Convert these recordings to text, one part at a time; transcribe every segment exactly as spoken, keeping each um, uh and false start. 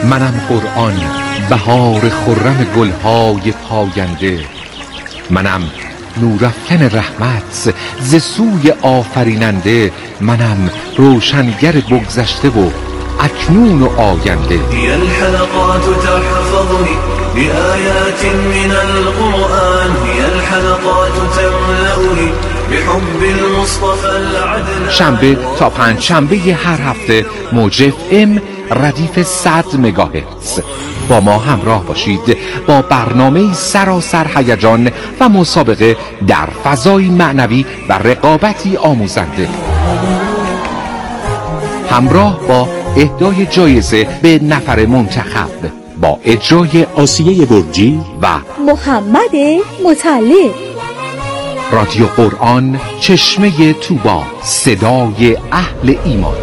منم قرآن، بهار خرم گلهای پاینده. منم نورافکن رحمت ز سوی آفریننده. منم روشنگر بگذشته و اکنون و آینده. هي الحلقات تحفظني بآيات من القرآن، هي الحلقات تملأني بحب المصطفى العدنان. شنبه تا پنج شنبه هر هفته موج اف ام ردیف صد مگاهرتز. با ما همراه باشید با برنامه سراسر هیجان و مسابقه در فضای معنوی و رقابتی آموزنده، همراه با اهدای جایزه به نفر منتخب، با اجرای آسیه برجی و محمد مطلع. رادیو قرآن، چشمه طوبی، صدای اهل ایمان.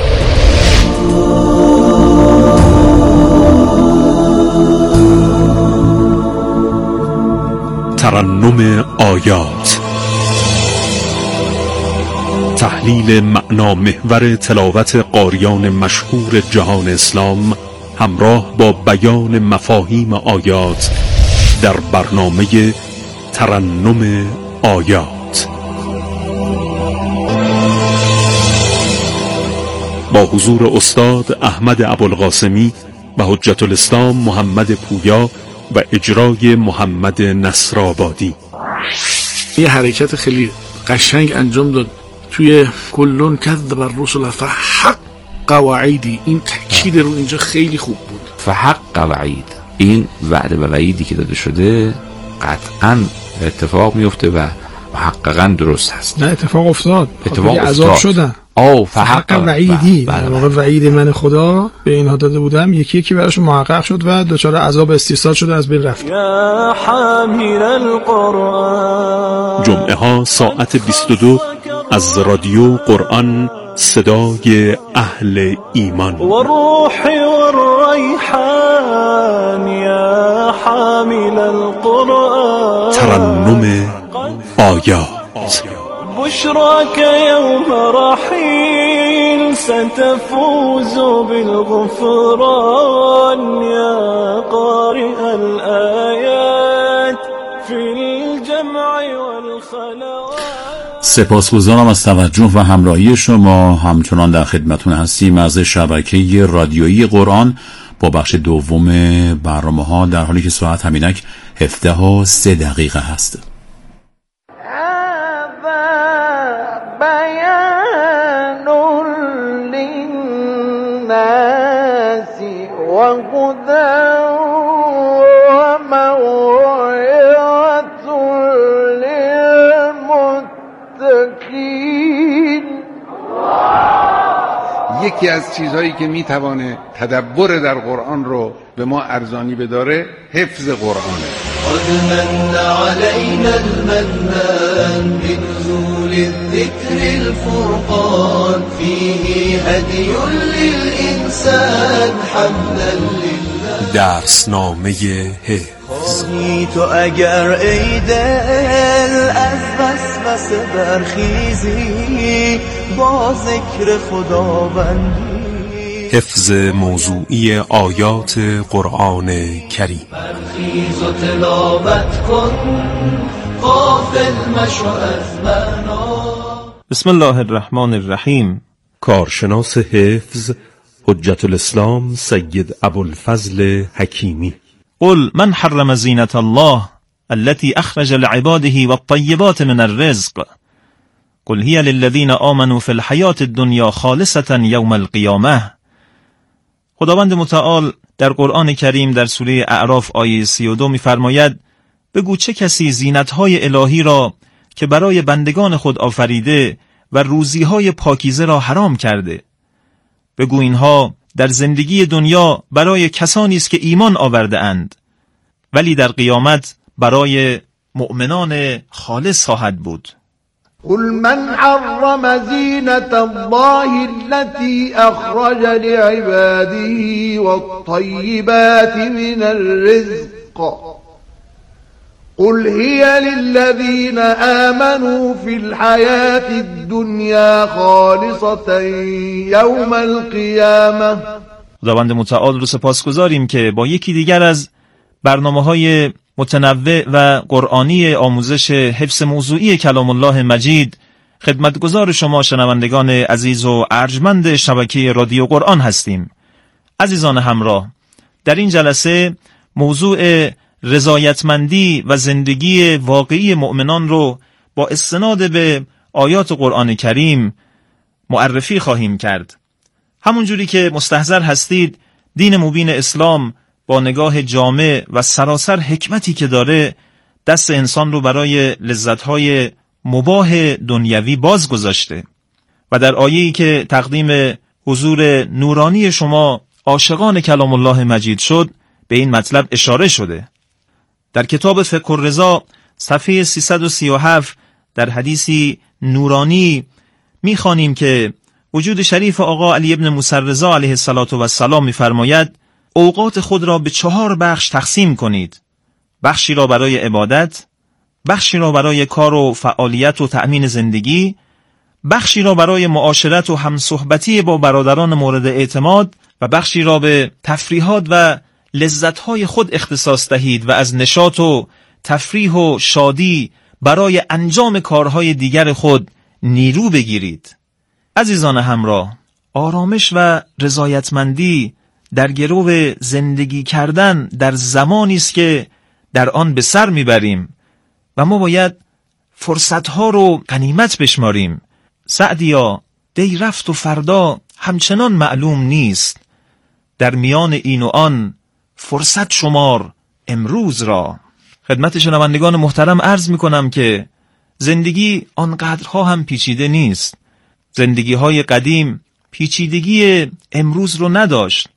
ترنم آیات، تحلیل معنا محور تلاوت قاریان مشهور جهان اسلام همراه با بیان مفاهیم آیات در برنامه ترنم آیات با حضور استاد احمد ابوالقاسمی و حجت الاسلام محمد پویا و اجرای محمد نصرآبادی. یه حرکت خیلی قشنگ انجام داد توی کلون کذب الرسل فحق وعیدی. این تاکید رو اینجا خیلی خوب بود. فحق وعید، این وعده و وعیدی که داده شده قطعاً اتفاق میفته و محققاً درست هست. نه اتفاق افتاد، اتفاق عذاب شدن. او فحق وعیدی، در واقع وعید من خدا به اینها داده بودم یکی یکی براشون محقق شد و دچار عذاب استیصال شده، از بین رفت. یا حامل القرآن. جمعه ها ساعت بیست و دو از رادیو قرآن، صدای اهل ایمان. والروح والریحان یا حامل القرآن. ترنم آیات. بشراك يوم رحيل ستفوز بالغفران يا قارئ الآيات في الجمع والخلوات. سپاسگزارم از توجه و همراهی شما. همچنان در خدمتون هستیم از شبکه رادیویی قرآن با بخش دوم برنامه ها، در حالی که ساعت همینک هفده و سه دقیقه هست. یکی از چیزهایی که میتوانه تدبر در قرآن رو به ما ارزانی بداره حفظ قرآنه. قد من علينا المنان بنزول الذكر الفرقان فيه هدي للإنسان حمدا لله. درسنامه حفظ. خواهی تو اگر ای دل از وسوسه برخیزی با ذکر خداوندی. حفظ موضوعی آیات قرآن کریم. برخیز و تلاوت کن، غافل مشو از معنا. بسم الله الرحمن الرحیم. کارشناس حفظ حجت الاسلام سید ابوالفضل حکیمی. قل من حرم زینة الله التي اخرج لعباده والطیبات من الرزق قل هي للذین آمنوا في الحیاة الدنیا خالصة یوم القیامة. خداوند متعال در قرآن کریم در سوره اعراف آیه سی و دو می‌فرماید بگو چه کسی زینت‌های الهی را که برای بندگان خود آفریده و روزی‌های پاکیزه را حرام کرده. بگو اینها در زندگی دنیا برای کسانی است که ایمان آورده اند، ولی در قیامت برای مؤمنان خالص خواهد بود. قل من حرم زینة الله التي اخرج لعباده والطیبات من الرزق قل هي للذين آمنوا في الحياة الدنيا خالصة يوم القيامة خداوند متعال رو سپاسگزاریم که با یکی دیگر از برنامه‌های متنوع و قرآنی آموزش حفظ موضوعی کلام الله مجید خدمتگزار شما شنوندگان عزیز و ارجمند شبکه رادیو قرآن هستیم. عزیزان همراه، در این جلسه موضوع رضایتمندی و زندگی واقعی مؤمنان رو با استناد به آیات قرآن کریم معرفی خواهیم کرد. همونجوری که مستحضر هستید، دین مبین اسلام با نگاه جامع و سراسر حکمتی که داره دست انسان رو برای لذت‌های مباح دنیوی باز گذاشته و در آیه‌ای که تقدیم حضور نورانی شما عاشقان کلام الله مجید شد به این مطلب اشاره شده. در کتاب فقه الرضا صفحه سیصد و سی و هفت در حدیثی نورانی می‌خوانیم که وجود شریف آقا علی ابن موسی رضا علیه السلام می‌فرماید اوقات خود را به چهار بخش تقسیم کنید: بخشی را برای عبادت، بخشی را برای کار و فعالیت و تأمین زندگی، بخشی را برای معاشرت و همصحبتی با برادران مورد اعتماد و بخشی را به تفریحات و لذت‌های خود اختصاص دهید و از نشاط و تفریح و شادی برای انجام کارهای دیگر خود نیرو بگیرید. عزیزان همراه، آرامش و رضایتمندی در گرو زندگی کردن در زمانی است که در آن به سر میبریم و ما باید فرصتها رو غنیمت بشماریم. سعدیا، دی رفت و فردا همچنان معلوم نیست، در میان این و آن فرصت شمار امروز را. خدمت شنوندگان محترم عرض میکنم که زندگی آنقدرها هم پیچیده نیست. زندگی های قدیم پیچیدگی امروز رو نداشت.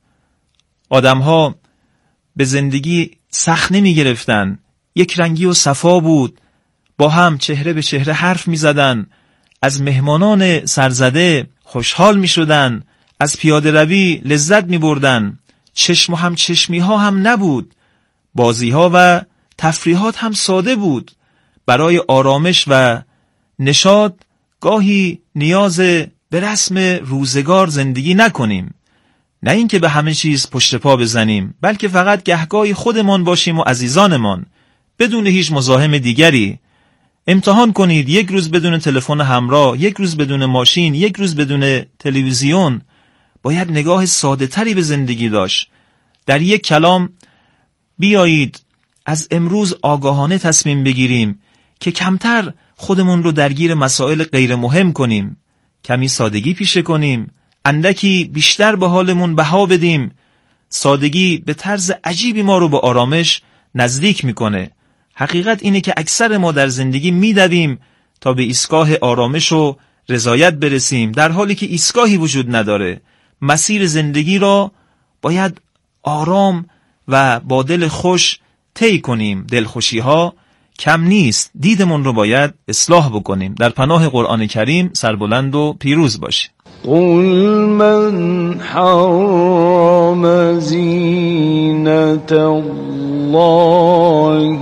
آدمها به زندگی سخت نمی گرفتن، یک رنگی و صفا بود، با هم چهره به چهره حرف می زدن، از مهمانان سرزده خوشحال می شدن، از پیاده روی لذت می بردن، چشم و هم چشمی ها هم نبود، بازی ها و تفریحات هم ساده بود. برای آرامش و نشاط گاهی نیاز به رسم روزگار زندگی نکنیم، نه اینکه به همه چیز پشت پا بزنیم، بلکه فقط گهگاهی خودمان باشیم و عزیزانمان بدون هیچ مزاحم دیگری. امتحان کنید یک روز بدون تلفن همراه، یک روز بدون ماشین، یک روز بدون تلویزیون. باید نگاه ساده تری به زندگی داشت. در یک کلام بیایید از امروز آگاهانه تصمیم بگیریم که کمتر خودمون رو درگیر مسائل غیر مهم کنیم، کمی سادگی پیشه کنیم، اندکی بیشتر به حالمون بها بدیم. سادگی به طرز عجیبی ما رو به آرامش نزدیک میکنه. حقیقت اینه که اکثر ما در زندگی میدویم تا به ایستگاه آرامش و رضایت برسیم، در حالی که ایستگاهی وجود نداره. مسیر زندگی را باید آرام و با دل خوش طی کنیم. دلخوشی ها کم نیست، دیدمون رو باید اصلاح بکنیم. در پناه قرآن کریم سربلند و پیروز باشیم. قل من حرم زینة الله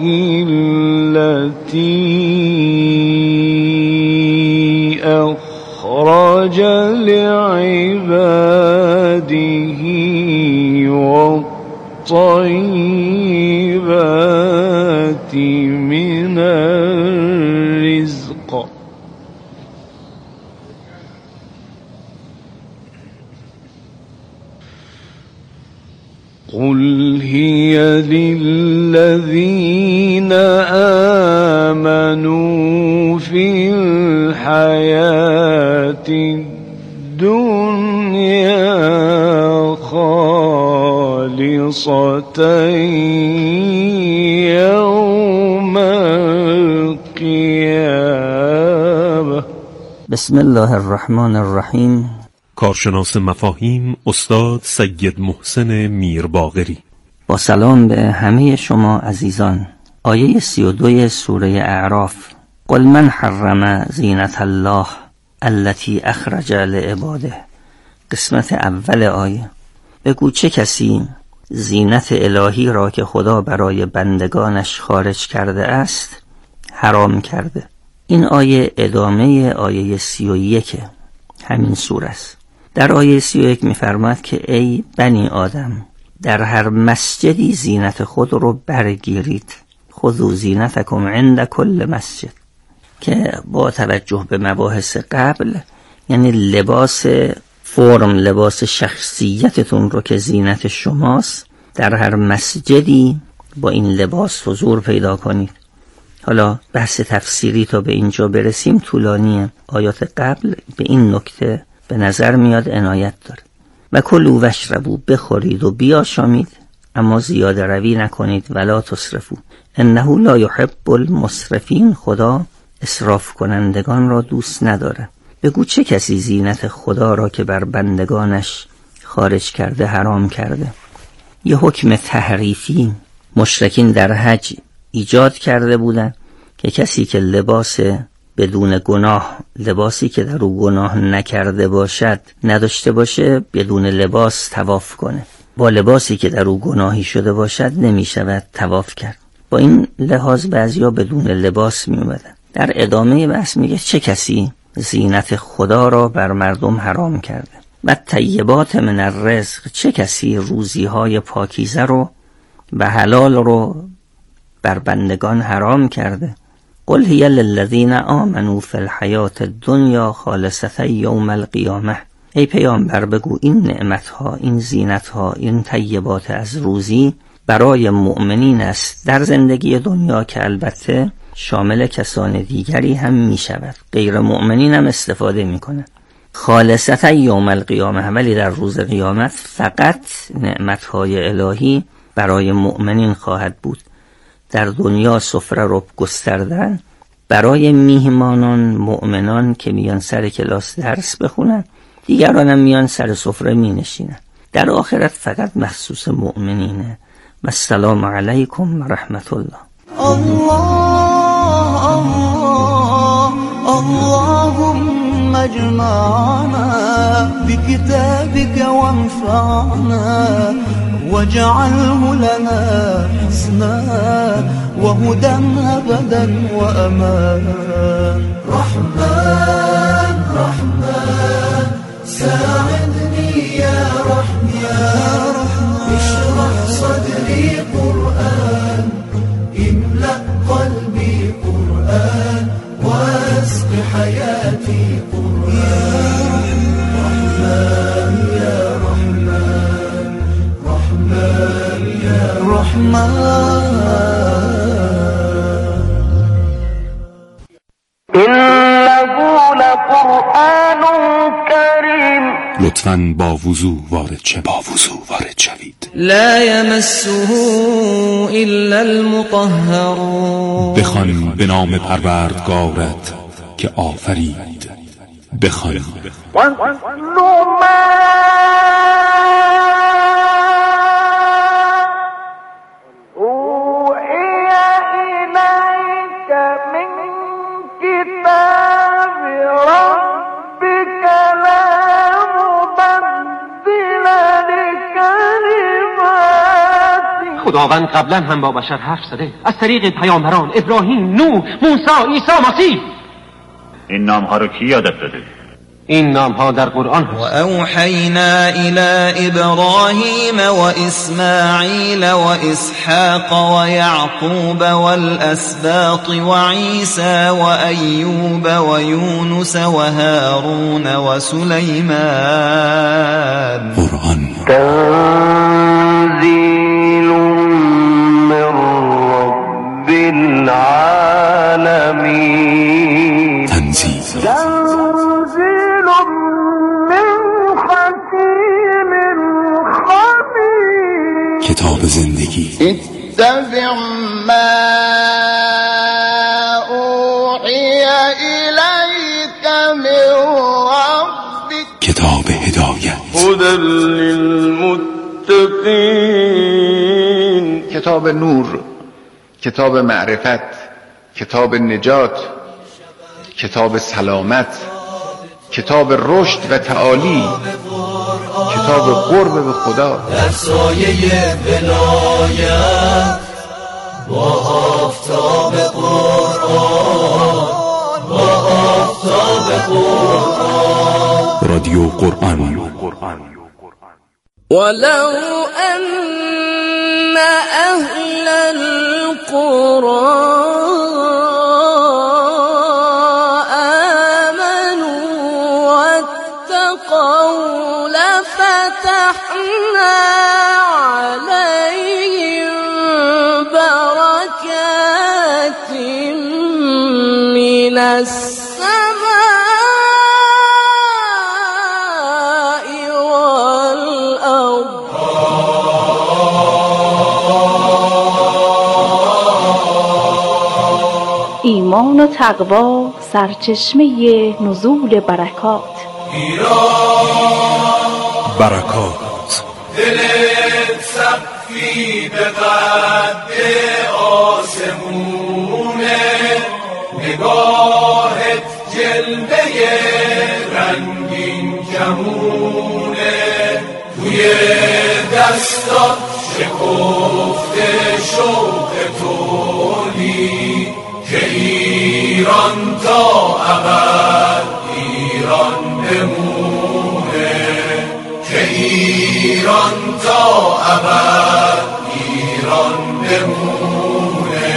التي أخرج لعباده والطيبات من الرزق قل هي للذين آمنوا في الحياة الدنيا خالصة يوم القيامة. بسم الله الرحمن الرحیم. کارشناس مفاهیم استاد سید محسن میرباقری. با سلام به همه شما عزیزان. آیه سی و دو سوره اعراف: قل من حرم زینة الله التي اخرج لعباده. قسمت اول آیه: بگو چه کسی زینت الهی را که خدا برای بندگانش خارج کرده است حرام کرده. این آیه ادامه آیه سی و یک همین سوره است. در آیه سی و یک می‌فرماید که ای بنی آدم، در هر مسجدی زینت خود رو برگیرید، خذوا زینتکم عند کل مسجد، که با توجه به مباحث قبل یعنی لباس فرم، لباس شخصیتتون رو که زینت شماست، در هر مسجدی با این لباس حضور پیدا کنید. حالا بحث تفسیری تا به اینجا برسیم طولانیه. آیات قبل به این نکته به نظر میاد عنایت داره. و کلوا واشربوا، بخورید و بیاشامید اما زیاده روی نکنید، ولا تسرفوا انه لا یحب المسرفین، خدا اسراف کنندگان را دوست نداره. بگو چه کسی زینت خدا را که بر بندگانش خارج کرده حرام کرده؟ یه حکم تحریفی مشرکین در حج ایجاد کرده بودن که کسی که لباس بدون گناه، لباسی که در او گناه نکرده باشد نداشته باشه، بدون لباس طواف کنه. با لباسی که در او گناهی شده باشد نمی شود طواف کرد. با این لحاظ بعضیا بدون لباس می اومدن. در ادامه بحث میگه چه کسی زینت خدا را بر مردم حرام کرده و طیبات من الرزق، چه کسی روزی های پاکیزه رو و حلال رو بر بندگان حرام کرده. قل هی للذین آمنوا فی الحیات الدنیا خالصة یوم القیامه، ای پیامبر بگو این نعمتها، این زینتها، این طیبات از روزی برای مؤمنین است در زندگی دنیا، که البته شامل کسان دیگری هم می شود، غیر مؤمنین هم استفاده می کنند. خالصة یوم القیامه، ولی در روز قیامت فقط نعمتهای الهی برای مؤمنین خواهد بود. در دنیا سفره رو گستردن برای میهمانان مؤمنان که میان سر کلاس درس بخونن، دیگران هم میان سر سفره می نشینن. در آخرت فقط مخصوص مؤمنینه. و السلام علیکم و رحمت الله. الله الله اللهم اجمعنا بكتابك وانفعنا واجعله لنا حسنا وهدى أبدا وأمان. رحمن رحمن ساعدني يا رحمن، اشرح صدري قرآن، املأ قلبي قرآن، واسق حياتي قرآن. رحمن يا رحمن، رحمن يا رحمن. إنه لقرآن كريم. لطفاً با وضو وارد شوید. با وضو وارد شوید. لا يمسه إلا المطهرون. بخوان به نام پروردگارت که آفرید. بخوان. خداوند قبلا هم با بشر حرف زده از طریق پیامبران ابراهیم، نوح، موسی، عیسی مسیح. این نام ها رو کی یادت داده؟ این نام ها در قرآن هست. و اوحینا الی ابراهیم و اسماعیل و اسحاق و یعقوب و الاسباط و عیسی و ایوب و یونس و هارون و سلیمان. قرآن تنزیل من رب العالمین. تنزیل تنزیل من حکیم خبیر. کتاب زندگی. اتبع ما اوحی الیک من ربک. کتاب هدایت. هدی للمتقین. کتاب نور، کتاب معرفت، کتاب نجات، کتاب سلامت، کتاب رشد و تعالی، کتاب قرب به خدا. در سایه ولایت با آفتاب قرآن، با آفتاب رادیو قرآن. ولو أن أهل القرى آمنوا واتقوا لفتحنا عليهم بركات من السماء والأرض ایمان و تقوا سرچشمه نزول برکات. برکات دلت سقفی به قد آسمونه، نگاهت جلوه رنگین کمونه، توی دستات شکفته شوق تولی که ایران تا ابد ایران بمونه، که ایران تا ابد ایران بمونه.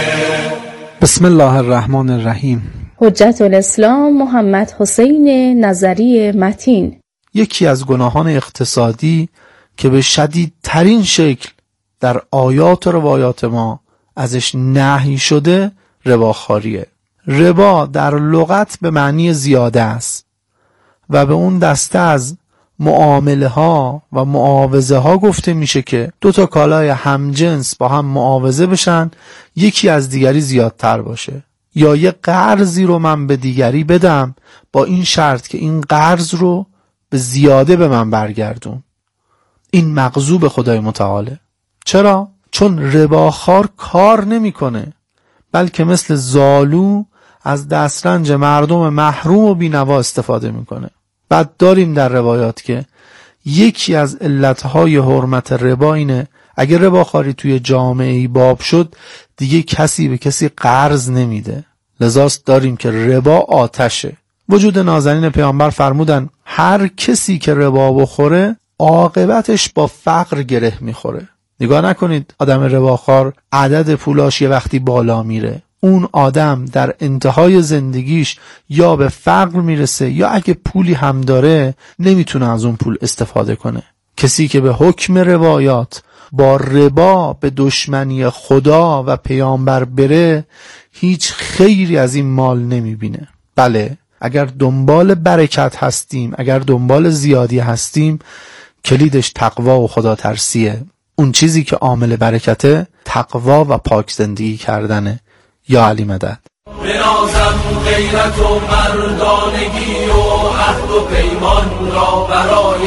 بسم الله الرحمن الرحیم. حجت الاسلام محمد حسین نظری متین. یکی از گناهان اقتصادی که به شدیدترین شکل در آیات و روایات ما ازش نهی شده رباخواریه. ربا در لغت به معنی زیاده است و به اون دسته از معامله ها و معاوضه ها گفته میشه که دو تا کالای همجنس با هم معاوضه بشن، یکی از دیگری زیادتر باشه، یا یه قرضی رو من به دیگری بدم با این شرط که این قرض رو به زیاده به من برگردون. این مغضوب خدای متعاله. چرا؟ چون رباخوار کار نمیکنه، بلکه مثل زالو از دسترنج مردم محروم و بی‌نوا استفاده میکنه. بعد داریم در روایات که یکی از علتهای حرمت ربا اینه اگر رباخواری توی جامعه باب شد دیگه کسی به کسی قرض نمیده. لذاست داریم که ربا آتشه. وجود نازنین پیامبر فرمودن هر کسی که ربا بخوره عاقبتش با فقر گره میخوره. نگاه نکنید آدم رباخوار عدد پولاش یه وقتی بالا میره، اون آدم در انتهای زندگیش یا به فقر میرسه یا اگه پولی هم داره نمیتونه از اون پول استفاده کنه. کسی که به حکم روایات با ربا به دشمنی خدا و پیامبر بره هیچ خیری از این مال نمیبینه. بله، اگر دنبال برکت هستیم، اگر دنبال زیادی هستیم، کلیدش تقوا و خدا ترسیه. اون چیزی که عامل برکته تقوا و پاک زندگی کردنه. یا علی مدد. بنازم غیرت و مردانگی و عهد و پیمان را برای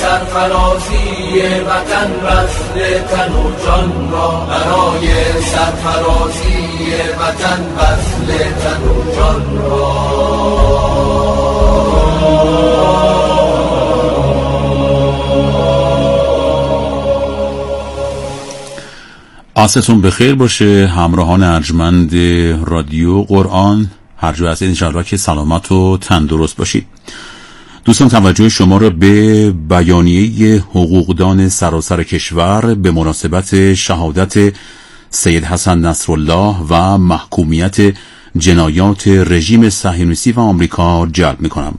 سرفرازی وطن، بذل تن و جان را برای سرفرازی وطن، بذل تن و جان را. عصرتون بخیر باشه همراهان ارجمند رادیو قرآن، هر جا هستید انشاءالله که سلامت و تندرست باشید. دوستان توجه شما را به بیانیه حقوقدان سراسر کشور به مناسبت شهادت سید حسن نصرالله و محکومیت جنایات رژیم صهیونیستی و آمریکا جلب می‌کنم.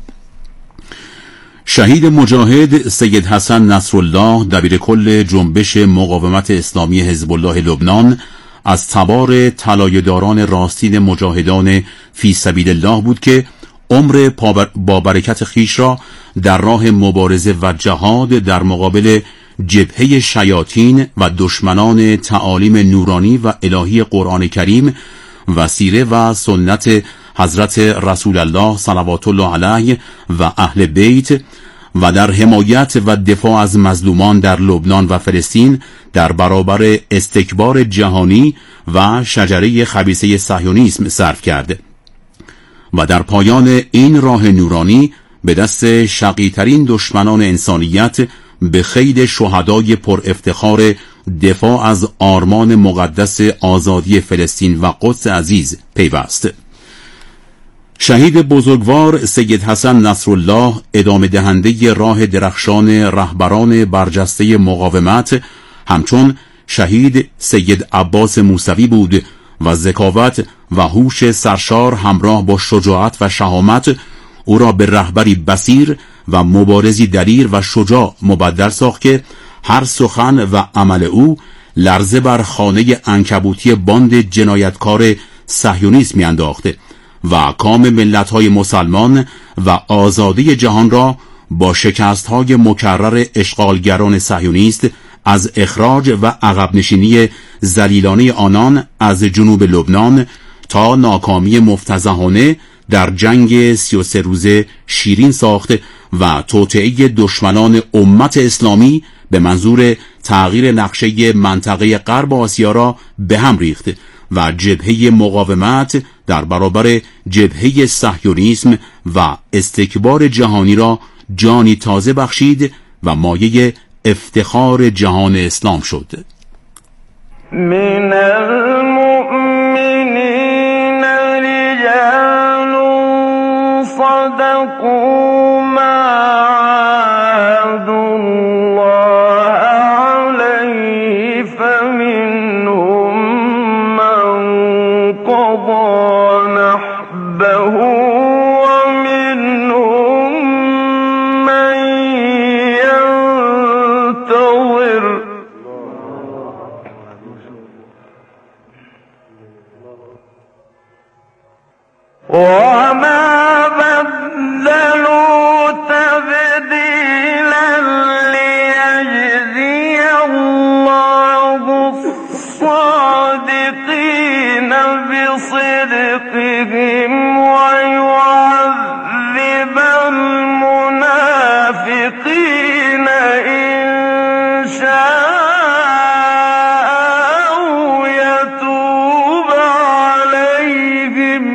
شهید مجاهد سید حسن نصرالله دبیر کل جنبش مقاومت اسلامی حزب الله لبنان از تبار طلایه‌داران راستین مجاهدان فی سبیل الله بود که عمر با برکت خیش را در راه مبارزه و جهاد در مقابل جبهه شیاطین و دشمنان تعالیم نورانی و الهی قرآن کریم و سیره و سنت حضرت رسول الله صلوات الله علیه و اهل بیت و در حمایت و دفاع از مظلومان در لبنان و فلسطین در برابر استکبار جهانی و شجره خبیثه صهیونیسم صرف کرد و در پایان این راه نورانی به دست شقی‌ترین دشمنان انسانیت به خید شهدای پر افتخار دفاع از آرمان مقدس آزادی فلسطین و قدس عزیز پیوست. شهید بزرگوار سید حسن نصرالله ادامه دهنده راه درخشان رهبران برجسته مقاومت همچون شهید سید عباس موسوی بود و ذکاوت و هوش سرشار همراه با شجاعت و شهامت او را به رهبری بصیر و مبارزی دلیر و شجاع مبدل ساخت که هر سخن و عمل او لرزه بر خانه عنکبوتی باند جنایتکار صهیونیسم میانداخته و کام ملت‌های مسلمان و آزادی جهان را با شکست‌های مکرر اشغالگران صهیونیست از اخراج و عقب نشینی ذلیلانه آنان از جنوب لبنان تا ناکامی مفتضحانه در جنگ سی و سه روزه شیرین ساخت و توطئه دشمنان امت اسلامی به منظور تغییر نقشه منطقه غرب آسیا را به هم ریخت و جبهه مقاومت در برابر جبهه صهیونیسم و استکبار جهانی را جانی تازه بخشید و مایه افتخار جهان اسلام شد. من المؤمنین رجال صدقوا ما عاهدوا الله علیه فمنهم من قضى نحبه ومنهم من ينتظر وما بدلوا تبديلا ليجزي الله الصادقين بصدقهم ويعذب المنافقين إن شاء أو يتوب عليهم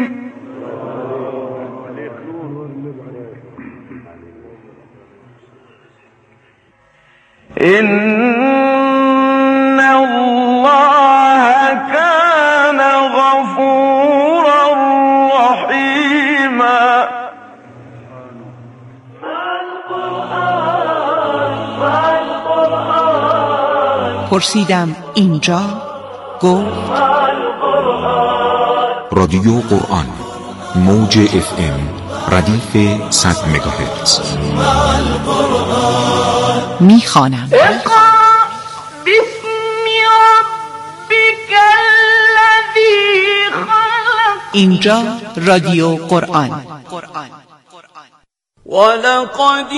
إن الله كان غفورا رحيما. پرسیدم اینجا؟ گفت رادیو قرآن موج اف ام ردیف صد مگاهرتز. میخوانم اقرأ باسم ربك الذي خلق. اینجا رادیو قرآن. ولقد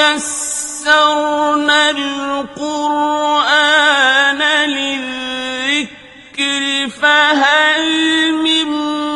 يسرنا القرآن للذكر فهل من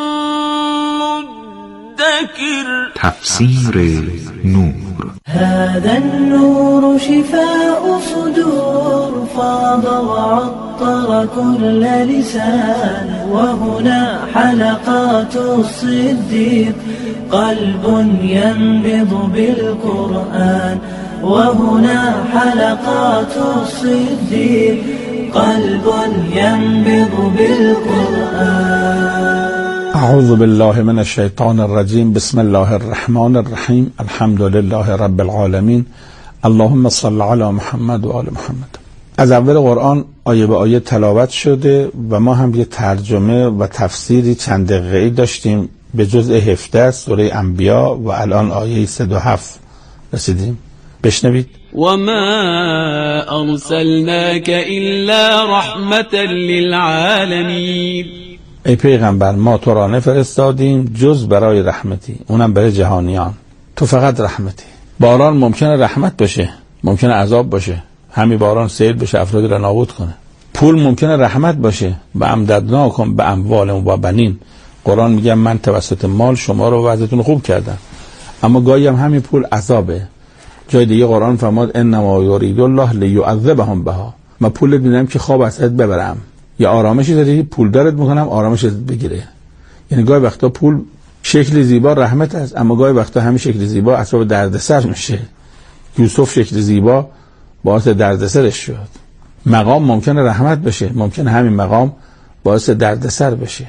مدكر. تفسیر نور. هذا النور شفاء صدور فاض وعطر كل لسان وهنا حلقات الصديق قلب ينبض بالقرآن وهنا حلقات الصديق قلب ينبض بالقرآن. اعوذ بالله من الشیطان الرجیم. بسم الله الرحمن الرحیم. الحمد لله رب العالمین. اللهم صل علی محمد و آل محمد. از اول قرآن آیه به آیه تلاوت شده و ما هم یه ترجمه و تفسیری چند دقیقه‌ای داشتیم به جزء هفده سوره انبیا و الان آیه صد و هفت رسیدیم. بشنوید. وما ارسلناك الا رحمة للعالمین. ای پیغمبر ما تو را نفرستادیم جز برای رحمتی، اونم برای جهانیان. تو فقط رحمتی. باران ممکنه رحمت باشه، ممکنه عذاب باشه. همین باران سیل بشه افرادی را نابود کنه. پول ممکنه رحمت باشه. و امددناکم به اموال و بنین. قرآن میگه من توسط مال شما رو وضعیتون خوب کردم. اما گاهی هم همین پول عذابه. جای دیگه قرآن فرماد انما یرید الله لیعذبهم بها. من پول دیدم که خواب ازت ببرم. یا آرامشی داری پول دارت میکنم آرامش بگیره. یعنی گاهی وقتا پول شکل زیبا رحمت است، اما گاهی وقتا همین شکل زیبا اسباب دردسر میشه. یوسف شکل زیبا باعث دردسرش شد. مقام ممکنه رحمت بشه، ممکنه همین مقام باعث دردسر بشه.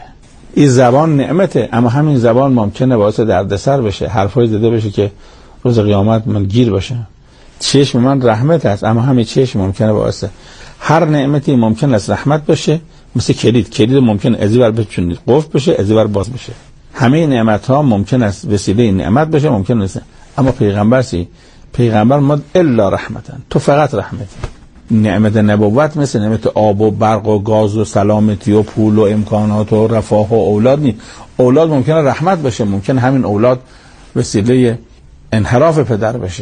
این زبان نعمته، اما همین زبان ممکنه باعث دردسر بشه، حرفای زده بشه که روز قیامت من گیر باشه. چشم من رحمت است، اما همین چشم ممکنه باعث هر نعمتی ممکن است رحمت بشه. مثل کلید، کلید ممکن از این ور بچونید قفل بشه، از این ور باز بشه. همه نعمت ها ممکن است وسیله نعمت بشه، ممکن نیست. اما پیغمبر سی پیغمبر ما الا رحمتن، تو فقط رحمتی. نعمت نبوت مثل نعمت آب و برق و گاز و سلامتی و پول و امکانات و رفاه و اولاد نیست. اولاد ممکنه رحمت بشه، ممکن همین اولاد وسیله انحراف پدر بشه.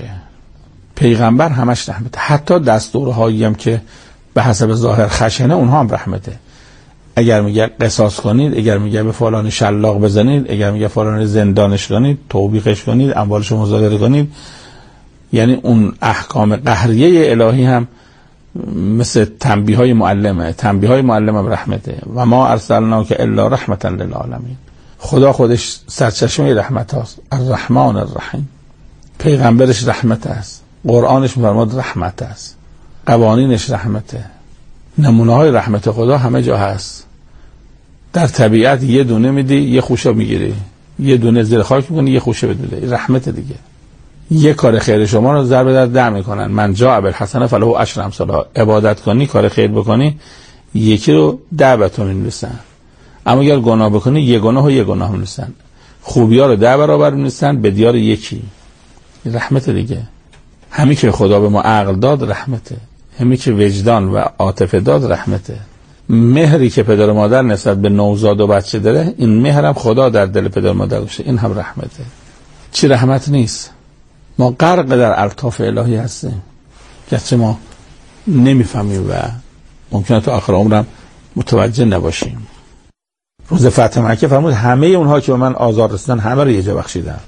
پیغمبر همش رحمته. حتی دستورهایی هم که به حسب ظاهر خشنه، اونها هم رحمته. اگر میگه قصاص کنید، اگر میگه به فلان شلاق بزنید، اگر میگه فلان زندانش کنید، توبیخش کنید، اموالش مصادره کنید، یعنی اون احکام قهریه الهی هم مثل تنبیه های معلمه. تنبیه های معلمه رحمته. و ما ارسلناک الا رحمتا للعالمین. خدا خودش سرچشمه رحمت هاست، الرحمن الرحیم. پیغمبرش رحمت است، قرآنش میفرماد رحمت است، قوانینش رحمته. نمونه های رحمت خدا همه جا هست. در طبیعت یه دونه میدی یه خوشه میگیری، یه دونه زیر خاک میکنی یه خوشه بدی، رحمت دیگه. یه کار خیر شما رو ضرب در ده میکنن. من جاء بالحسنه فله عشر امثالها. عبادت کنی، کار خیر بکنی، یکی رو ده به تو میرسن. اما اگر گناه بکنی یه گناه و یه گناه میرسن. خوبی ها رو ده برابر میرسن به دیار یکی. رحمت دیگه. همین که خدا به ما عقل داد رحمته، همین که وجدان و عاطفه داد رحمته. مهری که پدر و مادر نسبت به نوزاد و بچه داره، این مهر هم خدا در دل پدر و مادر گذاشته، این هم رحمته. چی رحمت نیست؟ ما غرق در الطاف الهی هستیم که ما نمیفهمیم و ممکنه تا آخر عمرم متوجه نباشیم. روز فتح مکه فرمود همه اونها که به من آزار رسیدن همه رو یه جا بخشیدن.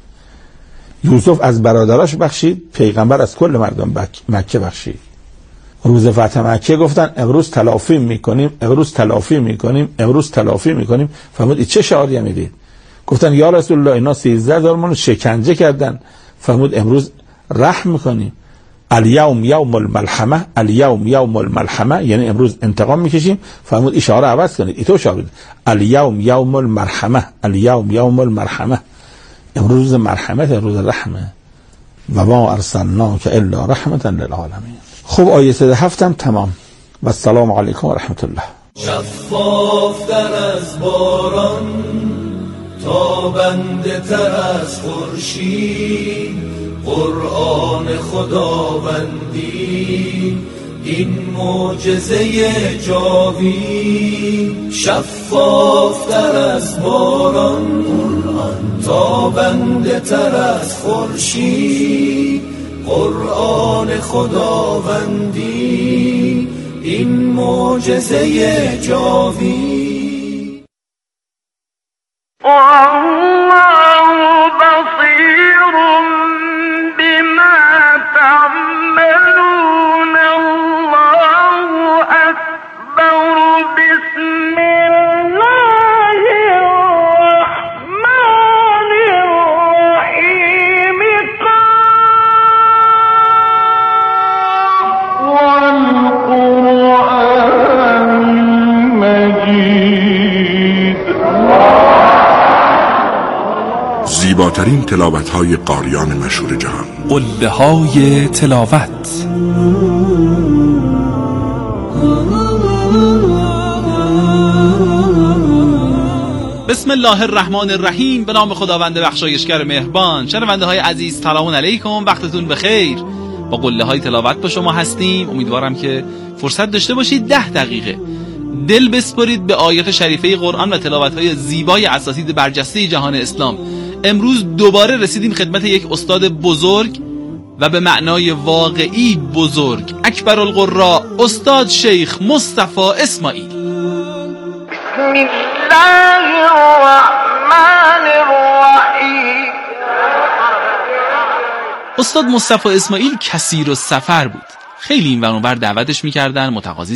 یوسف از برادراش بخشید، پیغمبر از کل مردم مکه بخشید. روز فتح مکه گفتن امروز تلافی میکنیم، امروز تلافی میکنیم، امروز تلافی میکنیم. فرمود این چه شعاریه میدید؟ گفتن یا رسول الله اینا سیزده هزار منو شکنجه کردن. فرمود امروز رحم میکنیم. الیوم یوم الملحمه، الیوم یوم الملحمه، یعنی امروز انتقام میکشیم. فرمود این شعار عوض کنید، ایتو شعار بده، الیوم یوم المرحمه، الیوم یوم المرحمه، امروز مرحمت، امروز رحمه. و ما ارسلناک الا رحمتا للعالمین. خب آیه سه هفتم تمام. و السلام علیکم و رحمت الله. شفاف در از باران، تابنده تر از خورشید، قرآن خداوندی این معجزه جاوید. شفاف در از باران، تابنده تر از خورشید، قرآن خداوندی این معجزه جاوید. والله بصير بما تعملون. الله أكبر. بسم الله الرحمن الرحيم. والقرآن المجيد. زیباترین تلاوت‌های قاریان مشهور جهان. قله های تلاوت. بسم الله الرحمن الرحیم. به نام خداوند بخشایشگر مهربان. شنونده های عزیز سلام علیکم، وقتتون بخیر. با قله های تلاوت با شما هستیم. امیدوارم که فرصت داشته باشید ده دقیقه دل بسپارید به آیات شریفه قرآن و تلاوت های زیبای اساتید برجسته جهان اسلام. امروز دوباره رسیدیم خدمت یک استاد بزرگ و به معنای واقعی بزرگ، اکبر القراء، استاد شیخ مصطفی اسماعیل. بسم الله الرحمن الرحیم. استاد مصطفی اسماعیل کثیر السفر بود. خیلی این ور اون ور دعوتش میکردن، متقاضی